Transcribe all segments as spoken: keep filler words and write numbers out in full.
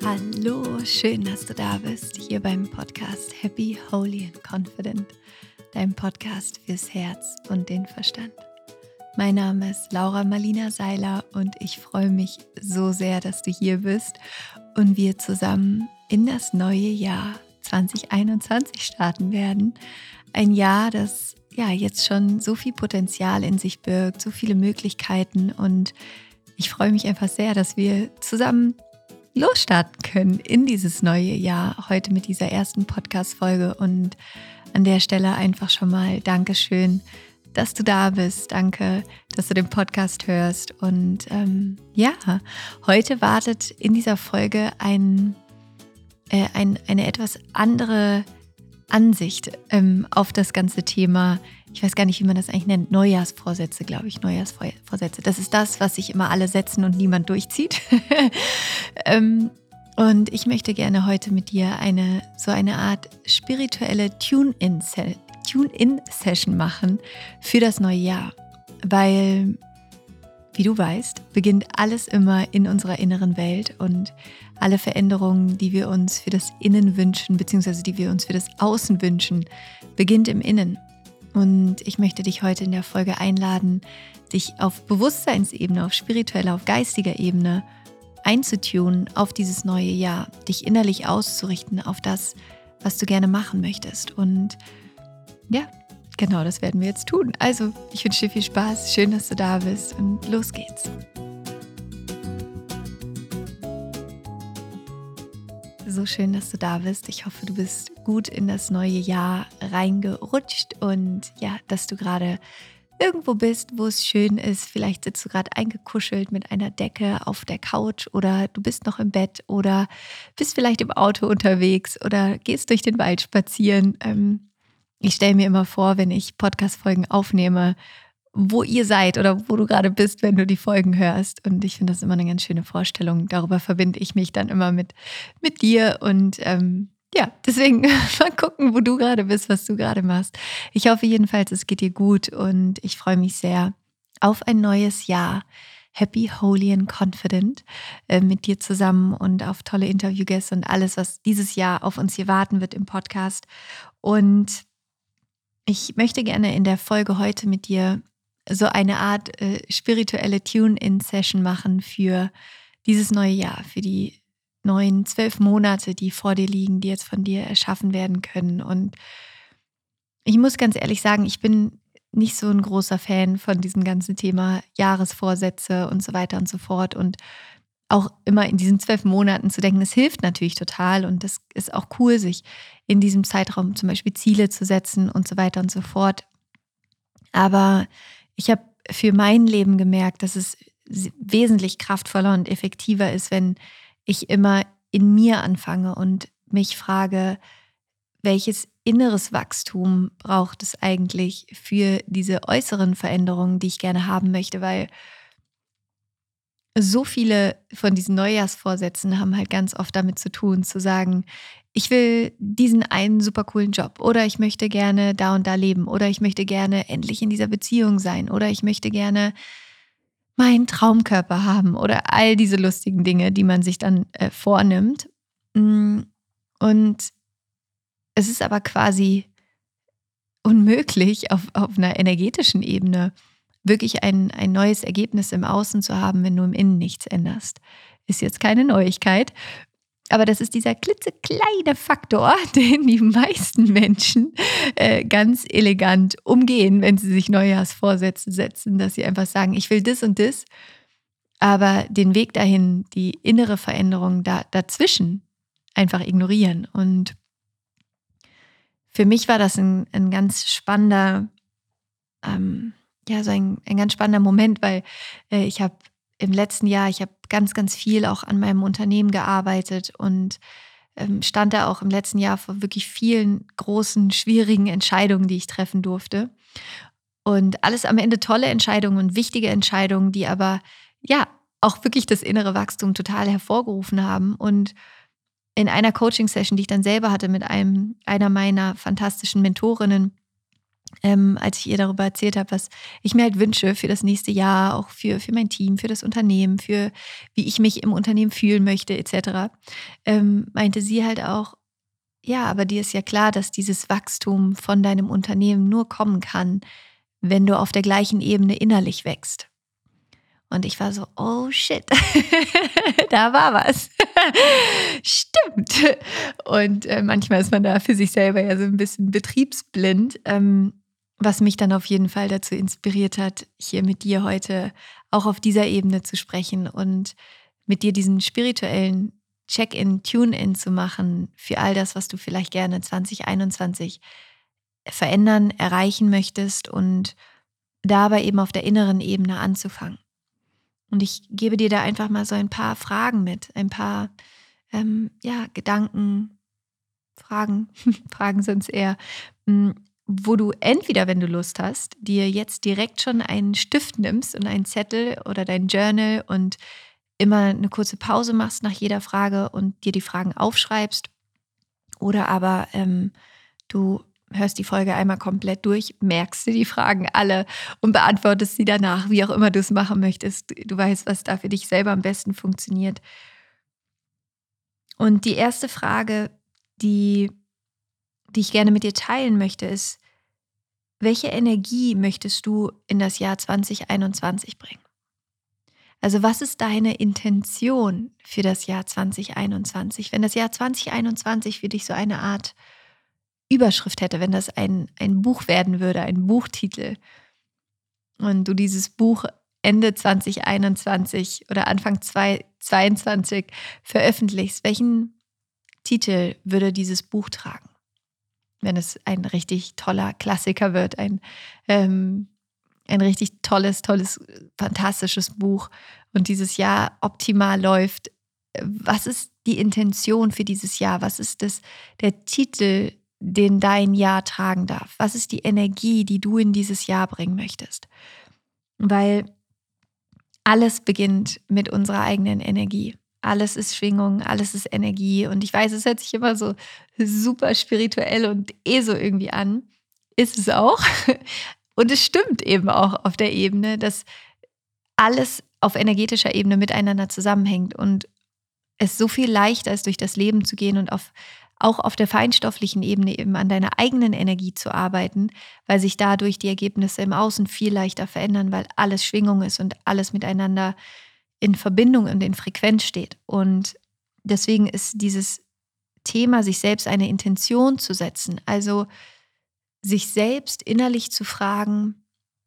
Hallo, schön, dass du da bist, hier beim Podcast Happy, Holy and Confident, deinem Podcast fürs Herz und den Verstand. Mein Name ist Laura Marlina Seiler und ich freue mich so sehr, dass du hier bist und wir zusammen in das neue Jahr zwanzig einundzwanzig starten werden. Ein Jahr, das ja jetzt schon so viel Potenzial in sich birgt, so viele Möglichkeiten, und ich freue mich einfach sehr, dass wir zusammen losstarten können in dieses neue Jahr, heute mit dieser ersten Podcast-Folge. Und an der Stelle einfach schon mal Dankeschön, dass du da bist. Danke, dass du den Podcast hörst. Und ähm, ja, heute wartet in dieser Folge ein, äh, ein, eine etwas andere Ansicht ähm, auf das ganze Thema. Ich weiß gar nicht, wie man das eigentlich nennt. Neujahrsvorsätze, glaube ich. Neujahrsvorsätze. Das ist das, was sich immer alle setzen und niemand durchzieht. ähm, und ich möchte gerne heute mit dir eine so eine Art spirituelle Tune-in-Se- Tune-in-Session machen für das neue Jahr. Weil, wie du weißt, beginnt alles immer in unserer inneren Welt, und alle Veränderungen, die wir uns für das Innen wünschen, beziehungsweise die wir uns für das Außen wünschen, beginnt im Innen. Und ich möchte dich heute in der Folge einladen, dich auf Bewusstseinsebene, auf spiritueller, auf geistiger Ebene einzutunen auf dieses neue Jahr, dich innerlich auszurichten auf das, was du gerne machen möchtest. Und ja, genau, das werden wir jetzt tun. Also, ich wünsche dir viel Spaß, schön, dass du da bist, und los geht's. So schön, dass du da bist. Ich hoffe, du bist gut in das neue Jahr reingerutscht und ja, dass du gerade irgendwo bist, wo es schön ist. Vielleicht sitzt du gerade eingekuschelt mit einer Decke auf der Couch, oder du bist noch im Bett, oder bist vielleicht im Auto unterwegs oder gehst durch den Wald spazieren. Ähm, ich stelle mir immer vor, wenn ich Podcast-Folgen aufnehme, wo ihr seid oder wo du gerade bist, wenn du die Folgen hörst. Und ich finde das immer eine ganz schöne Vorstellung. Darüber verbinde ich mich dann immer mit, mit dir. Und ähm, ja, deswegen mal gucken, wo du gerade bist, was du gerade machst. Ich hoffe jedenfalls, es geht dir gut, und ich freue mich sehr auf ein neues Jahr. Happy, Holy and Confident äh, mit dir zusammen, und auf tolle Interviewgäste und alles, was dieses Jahr auf uns hier warten wird im Podcast. Und ich möchte gerne in der Folge heute mit dir so eine Art äh, spirituelle Tune-in-Session machen für dieses neue Jahr, für die neuen zwölf Monate, die vor dir liegen, die jetzt von dir erschaffen werden können. Und ich muss ganz ehrlich sagen, ich bin nicht so ein großer Fan von diesem ganzen Thema Jahresvorsätze und so weiter und so fort. Und auch immer in diesen zwölf Monaten zu denken, das hilft natürlich total, und das ist auch cool, sich in diesem Zeitraum zum Beispiel Ziele zu setzen und so weiter und so fort. Aber ich habe für mein Leben gemerkt, dass es wesentlich kraftvoller und effektiver ist, wenn ich immer in mir anfange und mich frage, welches inneres Wachstum braucht es eigentlich für diese äußeren Veränderungen, die ich gerne haben möchte, weil so viele von diesen Neujahrsvorsätzen haben halt ganz oft damit zu tun, zu sagen, ich will diesen einen super coolen Job, oder ich möchte gerne da und da leben, oder ich möchte gerne endlich in dieser Beziehung sein, oder ich möchte gerne meinen Traumkörper haben, oder all diese lustigen Dinge, die man sich dann äh, vornimmt. Mm, Und es ist aber quasi unmöglich, auf, auf einer energetischen Ebene wirklich ein, ein neues Ergebnis im Außen zu haben, wenn du im Innen nichts änderst. Ist jetzt keine Neuigkeit, aber das ist dieser klitzekleine Faktor, den die meisten Menschen äh, ganz elegant umgehen, wenn sie sich Neujahrsvorsätze setzen, dass sie einfach sagen, ich will das und das, aber den Weg dahin, die innere Veränderung da, dazwischen einfach ignorieren. Und für mich war das ein, ein ganz spannender ähm, ja, so ein, ein ganz spannender Moment, weil äh, ich habe im letzten Jahr, ich habe ganz, ganz viel auch an meinem Unternehmen gearbeitet, und ähm, stand da auch im letzten Jahr vor wirklich vielen großen, schwierigen Entscheidungen, die ich treffen durfte. Und alles am Ende tolle Entscheidungen und wichtige Entscheidungen, die aber ja auch wirklich das innere Wachstum total hervorgerufen haben. Und in einer Coaching-Session, die ich dann selber hatte mit einem einer meiner fantastischen Mentorinnen, ähm, als ich ihr darüber erzählt habe, was ich mir halt wünsche für das nächste Jahr, auch für, für mein Team, für das Unternehmen, für wie ich mich im Unternehmen fühlen möchte, et cetera, ähm, meinte sie halt auch, ja, aber dir ist ja klar, dass dieses Wachstum von deinem Unternehmen nur kommen kann, wenn du auf der gleichen Ebene innerlich wächst. Und ich war so, oh shit, da war was. Stimmt. Und äh, manchmal ist man da für sich selber ja so ein bisschen betriebsblind, ähm, was mich dann auf jeden Fall dazu inspiriert hat, hier mit dir heute auch auf dieser Ebene zu sprechen und mit dir diesen spirituellen Check-in, Tune-in zu machen für all das, was du vielleicht gerne zwanzig einundzwanzig verändern, erreichen möchtest und dabei eben auf der inneren Ebene anzufangen. Und ich gebe dir da einfach mal so ein paar Fragen mit, ein paar ähm, ja, Gedanken, Fragen, Fragen sind es eher, mh, wo du entweder, wenn du Lust hast, dir jetzt direkt schon einen Stift nimmst und einen Zettel oder dein Journal und immer eine kurze Pause machst nach jeder Frage und dir die Fragen aufschreibst. Oder aber ähm, du hörst die Folge einmal komplett durch, merkst dir die Fragen alle und beantwortest sie danach, wie auch immer du es machen möchtest. Du weißt, was da für dich selber am besten funktioniert. Und die erste Frage, die, die ich gerne mit dir teilen möchte, ist, welche Energie möchtest du in das Jahr zwanzig einundzwanzig bringen? Also was ist deine Intention für das Jahr zwanzig einundzwanzig? Wenn das Jahr zwanzig einundzwanzig für dich so eine Art Überschrift hätte, wenn das ein, ein Buch werden würde, ein Buchtitel und du dieses Buch Ende zwanzig einundzwanzig oder Anfang zwanzig zweiundzwanzig veröffentlichst, welchen Titel würde dieses Buch tragen? Wenn es ein richtig toller Klassiker wird, ein, ähm, ein richtig tolles, tolles, fantastisches Buch und dieses Jahr optimal läuft, was ist die Intention für dieses Jahr? Was ist das, der Titel, den dein Jahr tragen darf? Was ist die Energie, die du in dieses Jahr bringen möchtest? Weil alles beginnt mit unserer eigenen Energie. Alles ist Schwingung, alles ist Energie. Und ich weiß, es hört sich immer so super spirituell und eh so irgendwie an. Ist es auch. Und es stimmt eben auch auf der Ebene, dass alles auf energetischer Ebene miteinander zusammenhängt und es so viel leichter ist, durch das Leben zu gehen und auf, auch auf der feinstofflichen Ebene eben an deiner eigenen Energie zu arbeiten, weil sich dadurch die Ergebnisse im Außen viel leichter verändern, weil alles Schwingung ist und alles miteinander in Verbindung und in Frequenz steht. Und deswegen ist dieses Thema, sich selbst eine Intention zu setzen, also sich selbst innerlich zu fragen,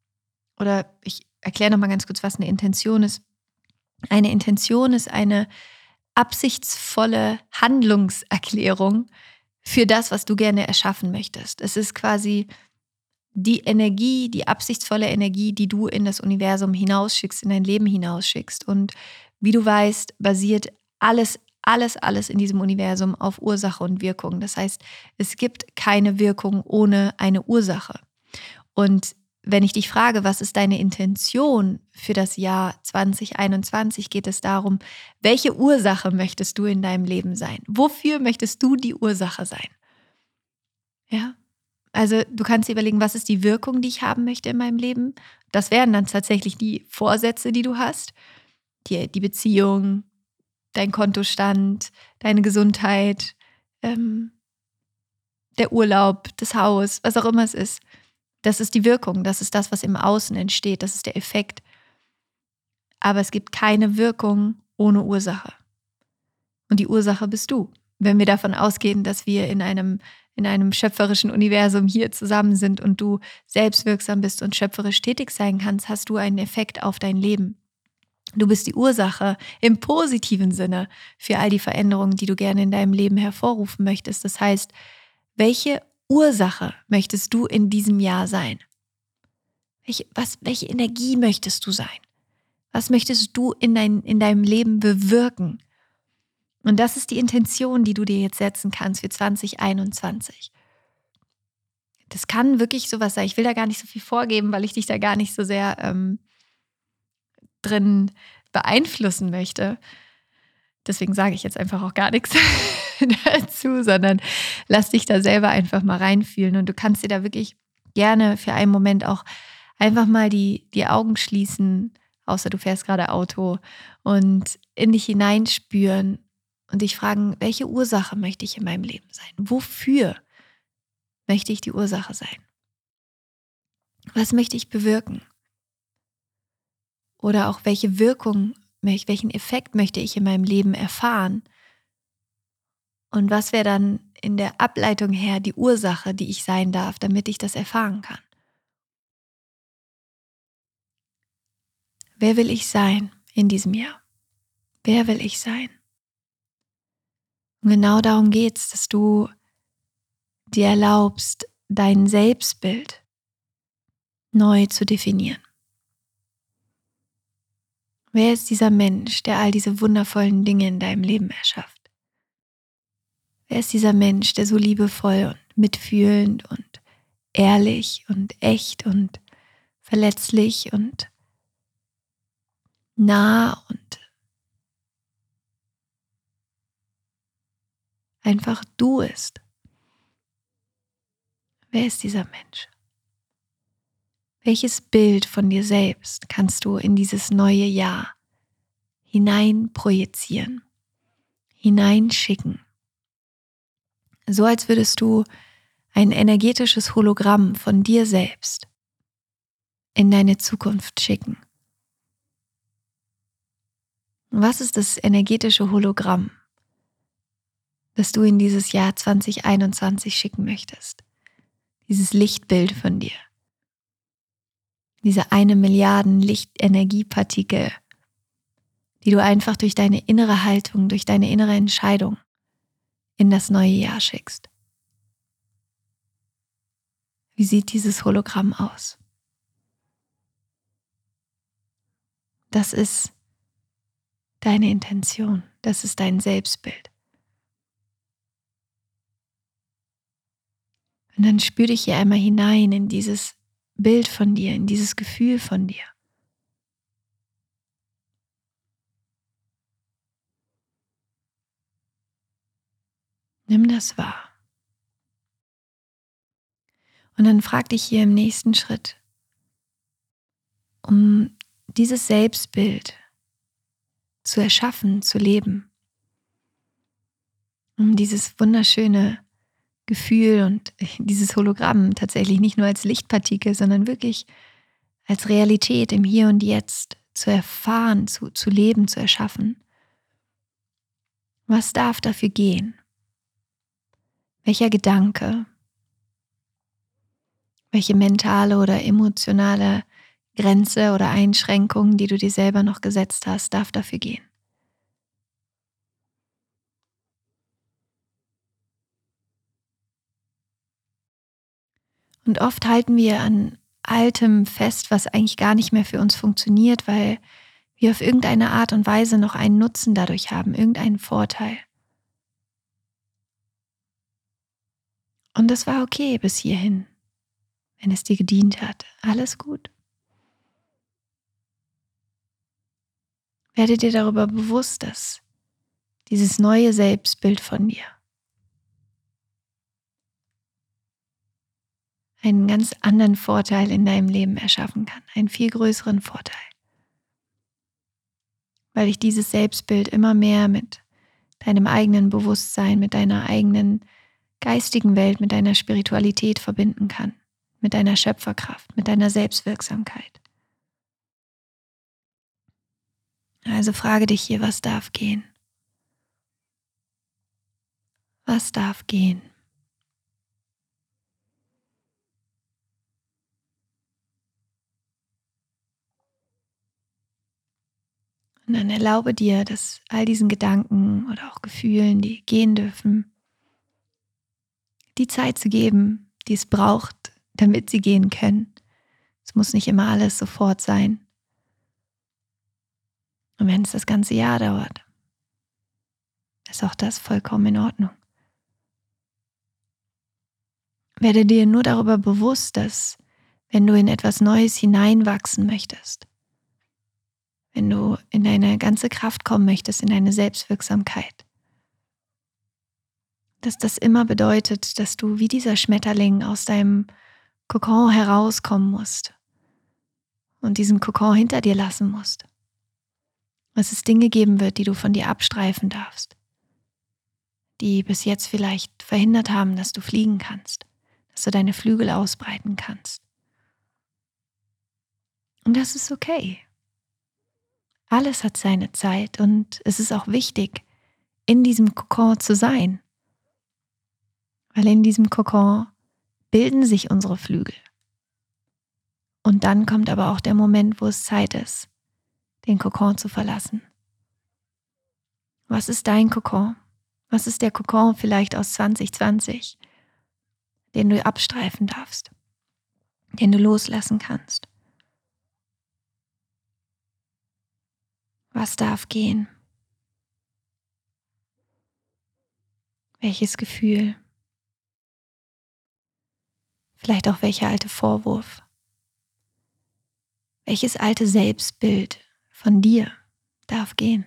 oder ich erkläre nochmal ganz kurz, was eine Intention ist. Eine Intention ist eine absichtsvolle Handlungserklärung für das, was du gerne erschaffen möchtest. Es ist quasi die Energie, die absichtsvolle Energie, die du in das Universum hinausschickst, in dein Leben hinausschickst. Und wie du weißt, basiert alles, alles, alles in diesem Universum auf Ursache und Wirkung. Das heißt, es gibt keine Wirkung ohne eine Ursache. Und wenn ich dich frage, was ist deine Intention für das Jahr zwanzig einundzwanzig, geht es darum, welche Ursache möchtest du in deinem Leben sein? Wofür möchtest du die Ursache sein? Ja, also du kannst dir überlegen, was ist die Wirkung, die ich haben möchte in meinem Leben? Das wären dann tatsächlich die Vorsätze, die du hast, die, die Beziehung, dein Kontostand, deine Gesundheit, ähm, der Urlaub, das Haus, was auch immer es ist. Das ist die Wirkung, das ist das, was im Außen entsteht, das ist der Effekt. Aber es gibt keine Wirkung ohne Ursache. Und die Ursache bist du. Wenn wir davon ausgehen, dass wir in einem, in einem schöpferischen Universum hier zusammen sind und du selbstwirksam bist und schöpferisch tätig sein kannst, hast du einen Effekt auf dein Leben. Du bist die Ursache im positiven Sinne für all die Veränderungen, die du gerne in deinem Leben hervorrufen möchtest. Das heißt, welche Ursache möchtest du in diesem Jahr sein? Welche, was, welche Energie möchtest du sein? Was möchtest du in, dein, in deinem Leben bewirken? Und das ist die Intention, die du dir jetzt setzen kannst für zwanzig einundzwanzig. Das kann wirklich sowas sein. Ich will da gar nicht so viel vorgeben, weil ich dich da gar nicht so sehr ähm, drin beeinflussen möchte. Deswegen sage ich jetzt einfach auch gar nichts dazu, sondern lass dich da selber einfach mal reinfühlen. Und du kannst dir da wirklich gerne für einen Moment auch einfach mal die, die Augen schließen, außer du fährst gerade Auto, und in dich hineinspüren und dich fragen, welche Ursache möchte ich in meinem Leben sein? Wofür möchte ich die Ursache sein? Was möchte ich bewirken? Oder auch welche Wirkung, welchen Effekt möchte ich in meinem Leben erfahren? Und was wäre dann in der Ableitung her die Ursache, die ich sein darf, damit ich das erfahren kann? Wer will ich sein in diesem Jahr? Wer will ich sein? Und genau darum geht's, dass du dir erlaubst, dein Selbstbild neu zu definieren. Wer ist dieser Mensch, der all diese wundervollen Dinge in deinem Leben erschafft? Wer ist dieser Mensch, der so liebevoll und mitfühlend und ehrlich und echt und verletzlich und nah und einfach du ist? Wer ist dieser Mensch? Welches Bild von dir selbst kannst du in dieses neue Jahr hinein projizieren, hineinschicken? So als würdest du ein energetisches Hologramm von dir selbst in deine Zukunft schicken. Was ist das energetische Hologramm, das du in dieses Jahr zwanzig einundzwanzig schicken möchtest? Dieses Lichtbild von dir. Diese eine Milliarden Lichtenergiepartikel, die du einfach durch deine innere Haltung, durch deine innere Entscheidung in das neue Jahr schickst. Wie sieht dieses Hologramm aus? Das ist deine Intention, das ist dein Selbstbild. Und dann spür dich hier einmal hinein in dieses Bild von dir, in dieses Gefühl von dir. Nimm das wahr. Und dann frag dich hier im nächsten Schritt, um dieses Selbstbild zu erschaffen, zu leben, um dieses wunderschöne Gefühl und dieses Hologramm tatsächlich nicht nur als Lichtpartikel, sondern wirklich als Realität im Hier und Jetzt zu erfahren, zu, zu leben, zu erschaffen. Was darf dafür gehen? Welcher Gedanke, welche mentale oder emotionale Grenze oder Einschränkung, die du dir selber noch gesetzt hast, darf dafür gehen? Und oft halten wir an Altem fest, was eigentlich gar nicht mehr für uns funktioniert, weil wir auf irgendeine Art und Weise noch einen Nutzen dadurch haben, irgendeinen Vorteil. Und das war okay bis hierhin, wenn es dir gedient hat. Alles gut. Werde dir darüber bewusst, dass dieses neue Selbstbild von dir einen ganz anderen Vorteil in deinem Leben erschaffen kann, einen viel größeren Vorteil. Weil ich dieses Selbstbild immer mehr mit deinem eigenen Bewusstsein, mit deiner eigenen geistigen Welt, mit deiner Spiritualität verbinden kann, mit deiner Schöpferkraft, mit deiner Selbstwirksamkeit. Also frage dich hier, was darf gehen? Was darf gehen? Und dann erlaube dir, dass all diesen Gedanken oder auch Gefühlen, die gehen dürfen, die Zeit zu geben, die es braucht, damit sie gehen können. Es muss nicht immer alles sofort sein. Und wenn es das ganze Jahr dauert, ist auch das vollkommen in Ordnung. Werde dir nur darüber bewusst, dass wenn du in etwas Neues hineinwachsen möchtest, wenn du in deine ganze Kraft kommen möchtest, in deine Selbstwirksamkeit, dass das immer bedeutet, dass du wie dieser Schmetterling aus deinem Kokon herauskommen musst und diesen Kokon hinter dir lassen musst. Dass es Dinge geben wird, die du von dir abstreifen darfst, die bis jetzt vielleicht verhindert haben, dass du fliegen kannst, dass du deine Flügel ausbreiten kannst. Und das ist okay. Alles hat seine Zeit und es ist auch wichtig, in diesem Kokon zu sein. Weil in diesem Kokon bilden sich unsere Flügel. Und dann kommt aber auch der Moment, wo es Zeit ist, den Kokon zu verlassen. Was ist dein Kokon? Was ist der Kokon vielleicht aus zwanzig zwanzig, den du abstreifen darfst, den du loslassen kannst? Was darf gehen? Welches Gefühl? Vielleicht auch welcher alte Vorwurf? Welches alte Selbstbild von dir darf gehen?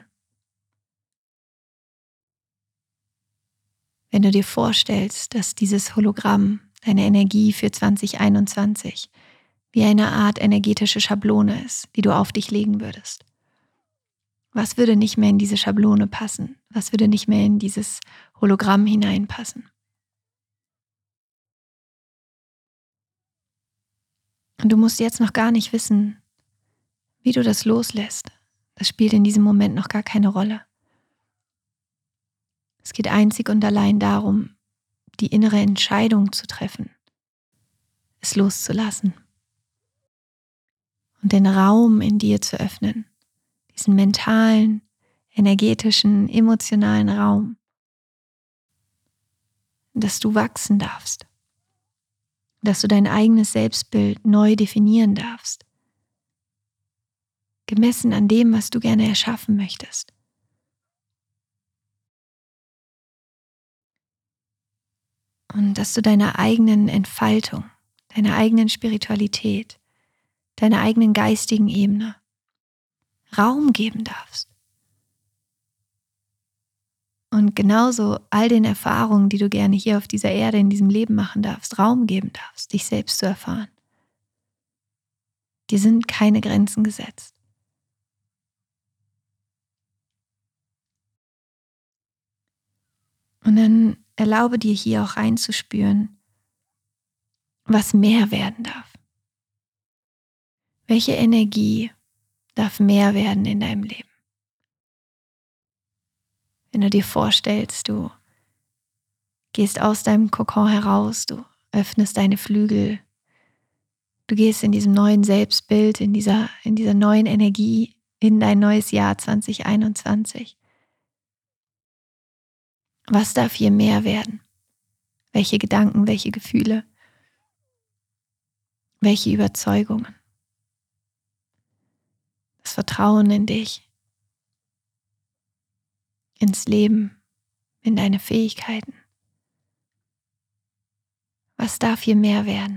Wenn du dir vorstellst, dass dieses Hologramm, deine Energie für zwanzig einundzwanzig, wie eine Art energetische Schablone ist, die du auf dich legen würdest. Was würde nicht mehr in diese Schablone passen? Was würde nicht mehr in dieses Hologramm hineinpassen? Und du musst jetzt noch gar nicht wissen, wie du das loslässt. Das spielt in diesem Moment noch gar keine Rolle. Es geht einzig und allein darum, die innere Entscheidung zu treffen, es loszulassen und den Raum in dir zu öffnen, diesen mentalen, energetischen, emotionalen Raum, dass du wachsen darfst, dass du dein eigenes Selbstbild neu definieren darfst, gemessen an dem, was du gerne erschaffen möchtest. Und dass du deiner eigenen Entfaltung, deiner eigenen Spiritualität, deiner eigenen geistigen Ebene Raum geben darfst. Und genauso all den Erfahrungen, die du gerne hier auf dieser Erde, in diesem Leben machen darfst, Raum geben darfst, dich selbst zu erfahren. Dir sind keine Grenzen gesetzt. Und dann erlaube dir hier auch reinzuspüren, was mehr werden darf. Welche Energie darf mehr werden in deinem Leben? Wenn du dir vorstellst, du gehst aus deinem Kokon heraus, du öffnest deine Flügel, du gehst in diesem neuen Selbstbild, in dieser, in dieser neuen Energie in dein neues Jahr zwanzig einundzwanzig. Was darf hier mehr werden? Welche Gedanken, welche Gefühle, welche Überzeugungen? Das Vertrauen in dich, ins Leben, in deine Fähigkeiten. Was darf hier mehr werden?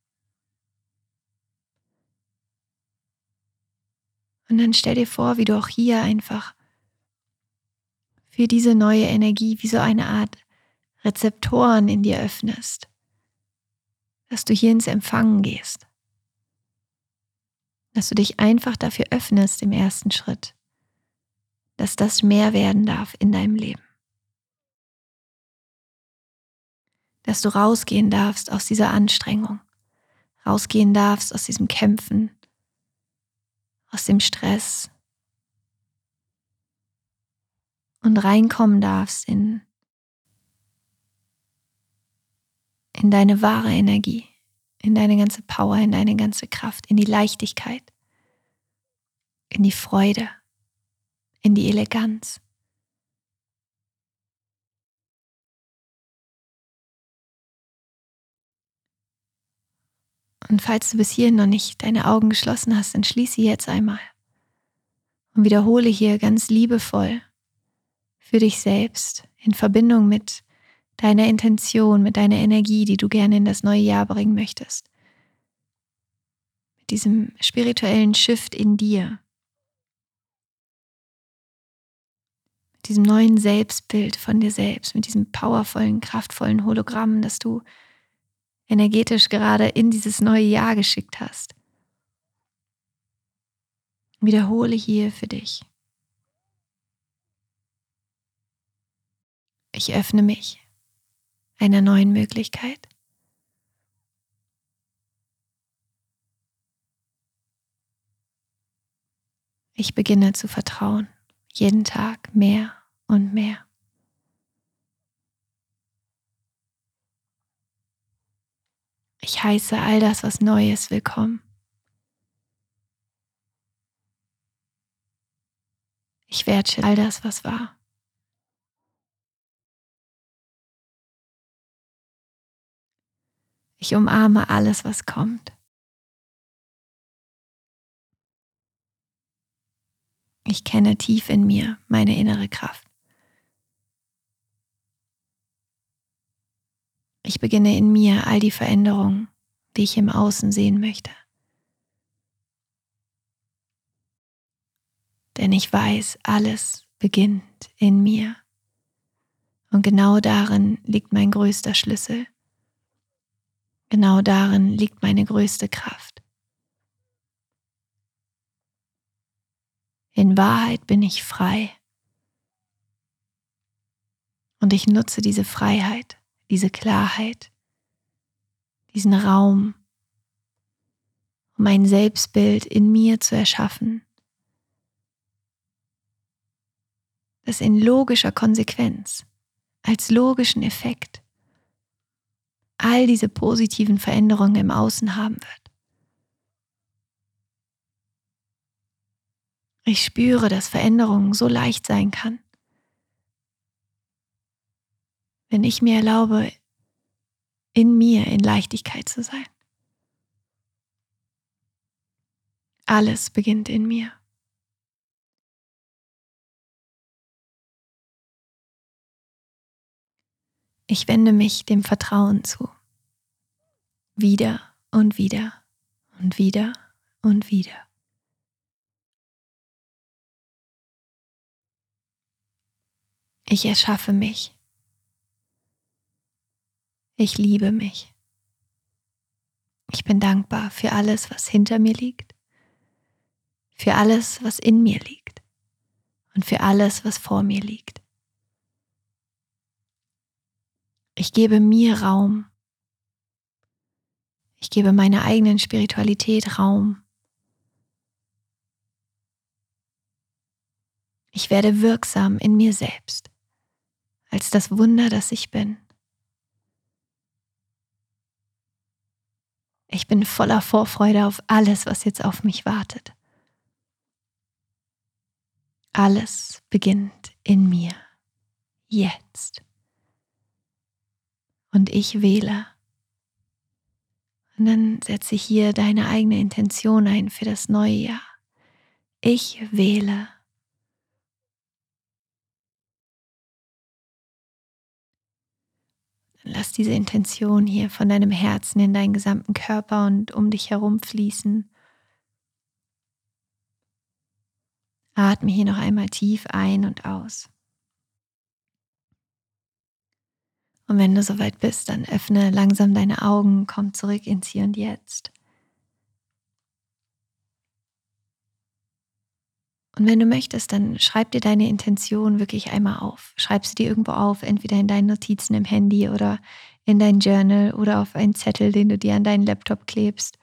Und dann stell dir vor, wie du auch hier einfach für diese neue Energie wie so eine Art Rezeptoren in dir öffnest, dass du hier ins Empfangen gehst, dass du dich einfach dafür öffnest im ersten Schritt, dass das mehr werden darf in deinem Leben. Dass du rausgehen darfst aus dieser Anstrengung, rausgehen darfst aus diesem Kämpfen, aus dem Stress und reinkommen darfst in, in deine wahre Energie, in deine ganze Power, in deine ganze Kraft, in die Leichtigkeit, in die Freude, in die Eleganz. Und falls du bis hierhin noch nicht deine Augen geschlossen hast, dann schließ sie jetzt einmal und wiederhole hier ganz liebevoll für dich selbst in Verbindung mit deiner Intention, mit deiner Energie, die du gerne in das neue Jahr bringen möchtest. Mit diesem spirituellen Shift in dir. Mit diesem neuen Selbstbild von dir selbst, mit diesem powervollen, kraftvollen Hologramm, das du energetisch gerade in dieses neue Jahr geschickt hast. Wiederhole hier für dich. Ich öffne mich einer neuen Möglichkeit. Ich beginne zu vertrauen, jeden Tag mehr und mehr. Ich heiße all das, was Neues, willkommen. Ich wertschätze all das, was war. Ich umarme alles, was kommt. Ich kenne tief in mir meine innere Kraft. Ich beginne in mir all die Veränderungen, die ich im Außen sehen möchte. Denn ich weiß, alles beginnt in mir. Und genau darin liegt mein größter Schlüssel. Genau darin liegt meine größte Kraft. In Wahrheit bin ich frei. Und ich nutze diese Freiheit, diese Klarheit, diesen Raum, um ein Selbstbild in mir zu erschaffen, das in logischer Konsequenz, als logischen Effekt, all diese positiven Veränderungen im Außen haben wird. Ich spüre, dass Veränderung so leicht sein kann, wenn ich mir erlaube, in mir in Leichtigkeit zu sein. Alles beginnt in mir. Ich wende mich dem Vertrauen zu. Wieder und wieder und wieder und wieder. Ich erschaffe mich. Ich liebe mich. Ich bin dankbar für alles, was hinter mir liegt, für alles, was in mir liegt und für alles, was vor mir liegt. Ich gebe mir Raum. Ich gebe meiner eigenen Spiritualität Raum. Ich werde wirksam in mir selbst, als das Wunder, das ich bin. Ich bin voller Vorfreude auf alles, was jetzt auf mich wartet. Alles beginnt in mir, jetzt. Und ich wähle. Und dann setze hier deine eigene Intention ein für das neue Jahr. Ich wähle. Dann lass diese Intention hier von deinem Herzen in deinen gesamten Körper und um dich herum fließen. Atme hier noch einmal tief ein und aus. Und wenn du soweit bist, dann öffne langsam deine Augen, komm zurück ins Hier und Jetzt. Und wenn du möchtest, dann schreib dir deine Intention wirklich einmal auf. Schreib sie dir irgendwo auf, entweder in deinen Notizen im Handy oder in dein Journal oder auf einen Zettel, den du dir an deinen Laptop klebst.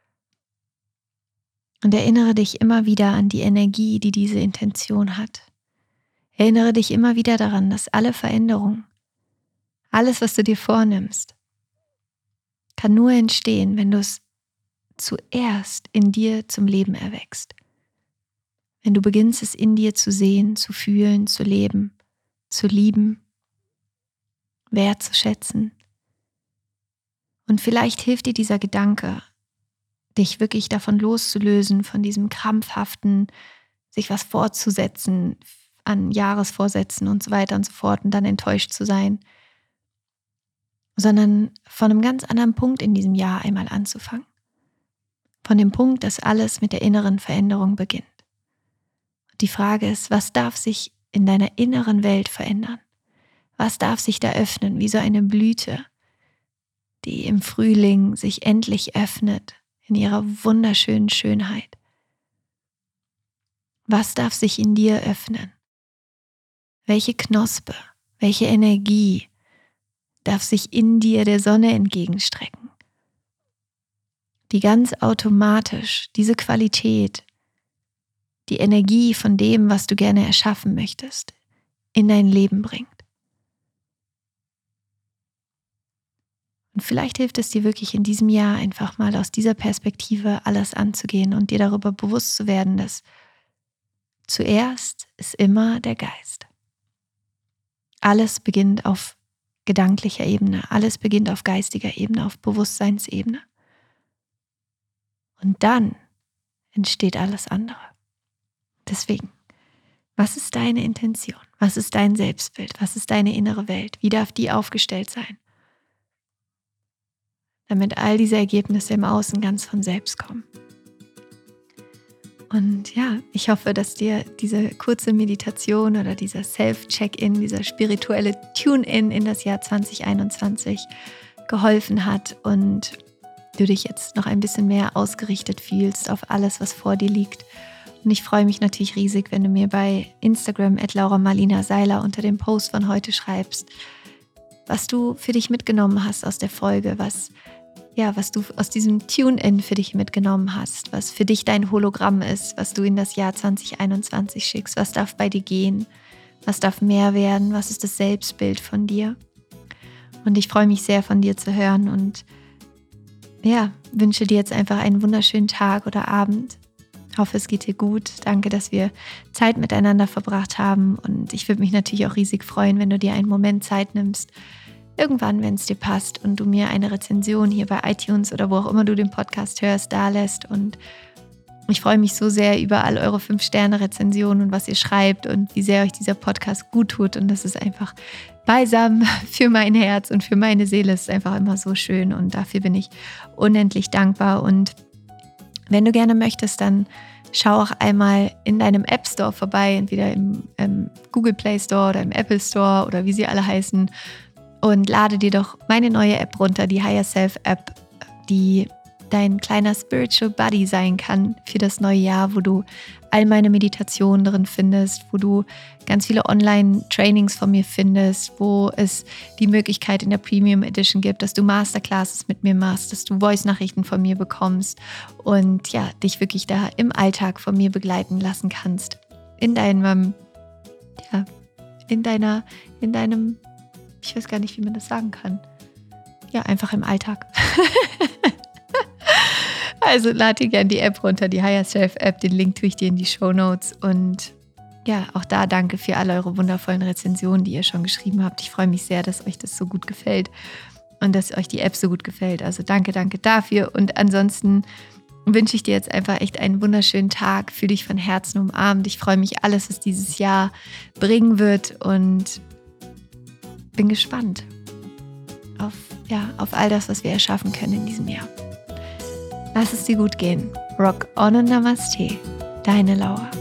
Und erinnere dich immer wieder an die Energie, die diese Intention hat. Erinnere dich immer wieder daran, dass alle Veränderungen, alles, was du dir vornimmst, kann nur entstehen, wenn du es zuerst in dir zum Leben erweckst. Wenn du beginnst, es in dir zu sehen, zu fühlen, zu leben, zu lieben, wertzuschätzen. Und vielleicht hilft dir dieser Gedanke, dich wirklich davon loszulösen, von diesem krampfhaften, sich was vorzusetzen an Jahresvorsätzen und so weiter und so fort und dann enttäuscht zu sein, sondern von einem ganz anderen Punkt in diesem Jahr einmal anzufangen. Von dem Punkt, dass alles mit der inneren Veränderung beginnt. Die Frage ist, was darf sich in deiner inneren Welt verändern? Was darf sich da öffnen, wie so eine Blüte, die im Frühling sich endlich öffnet in ihrer wunderschönen Schönheit. Was darf sich in dir öffnen? Welche Knospe, welche Energie darf sich in dir der Sonne entgegenstrecken, die ganz automatisch diese Qualität, die Energie von dem, was du gerne erschaffen möchtest, in dein Leben bringt. Und vielleicht hilft es dir wirklich in diesem Jahr einfach mal aus dieser Perspektive alles anzugehen und dir darüber bewusst zu werden, dass zuerst ist immer der Geist. Alles beginnt auf gedanklicher Ebene, alles beginnt auf geistiger Ebene, auf Bewusstseinsebene. Und dann entsteht alles andere. Deswegen, was ist deine Intention? Was ist dein Selbstbild? Was ist deine innere Welt? Wie darf die aufgestellt sein? Damit all diese Ergebnisse im Außen ganz von selbst kommen. Und ja, ich hoffe, dass dir diese kurze Meditation oder dieser Self-Check-In, dieser spirituelle Tune-In in das Jahr zwanzig einundzwanzig geholfen hat und du dich jetzt noch ein bisschen mehr ausgerichtet fühlst auf alles, was vor dir liegt. Und ich freue mich natürlich riesig, wenn du mir bei Instagram at laura marlina seiler unter dem Post von heute schreibst, was du für dich mitgenommen hast aus der Folge, was Ja, was du aus diesem Tune-In für dich mitgenommen hast, was für dich dein Hologramm ist, was du in das Jahr zwanzig einundzwanzig schickst, was darf bei dir gehen, was darf mehr werden, was ist das Selbstbild von dir. Und ich freue mich sehr, von dir zu hören und ja, wünsche dir jetzt einfach einen wunderschönen Tag oder Abend. Ich hoffe, es geht dir gut. Danke, dass wir Zeit miteinander verbracht haben und ich würde mich natürlich auch riesig freuen, wenn du dir einen Moment Zeit nimmst, irgendwann, wenn es dir passt und du mir eine Rezension hier bei iTunes oder wo auch immer du den Podcast hörst, da lässt. Und ich freue mich so sehr über all eure fünf Sterne Rezensionen und was ihr schreibt und wie sehr euch dieser Podcast gut tut. Und das ist einfach balsam für mein Herz und für meine Seele. Es ist einfach immer so schön und dafür bin ich unendlich dankbar. Und wenn du gerne möchtest, dann schau auch einmal in deinem App Store vorbei, entweder im, im Google Play Store oder im Apple Store oder wie sie alle heißen. Und lade dir doch meine neue App runter, die Higher Self App, die dein kleiner Spiritual Buddy sein kann für das neue Jahr, wo du all meine Meditationen drin findest, wo du ganz viele Online-Trainings von mir findest, wo es die Möglichkeit in der Premium Edition gibt, dass du Masterclasses mit mir machst, dass du Voice-Nachrichten von mir bekommst und ja, dich wirklich da im Alltag von mir begleiten lassen kannst. In deinem, ja, in deiner, in deinem Ich weiß gar nicht, wie man das sagen kann. Ja, einfach im Alltag. Also lad dir gerne die App runter, die Higher Self App. Den Link tue ich dir in die Shownotes. Und ja, auch da danke für all eure wundervollen Rezensionen, die ihr schon geschrieben habt. Ich freue mich sehr, dass euch das so gut gefällt und dass euch die App so gut gefällt. Also danke, danke dafür. Und ansonsten wünsche ich dir jetzt einfach echt einen wunderschönen Tag. Fühl dich von Herzen umarmt. Ich freue mich alles, was dieses Jahr bringen wird und bin gespannt auf, ja, auf all das, was wir erschaffen können in diesem Jahr. Lass es dir gut gehen. Rock on und Namaste. Deine Laura.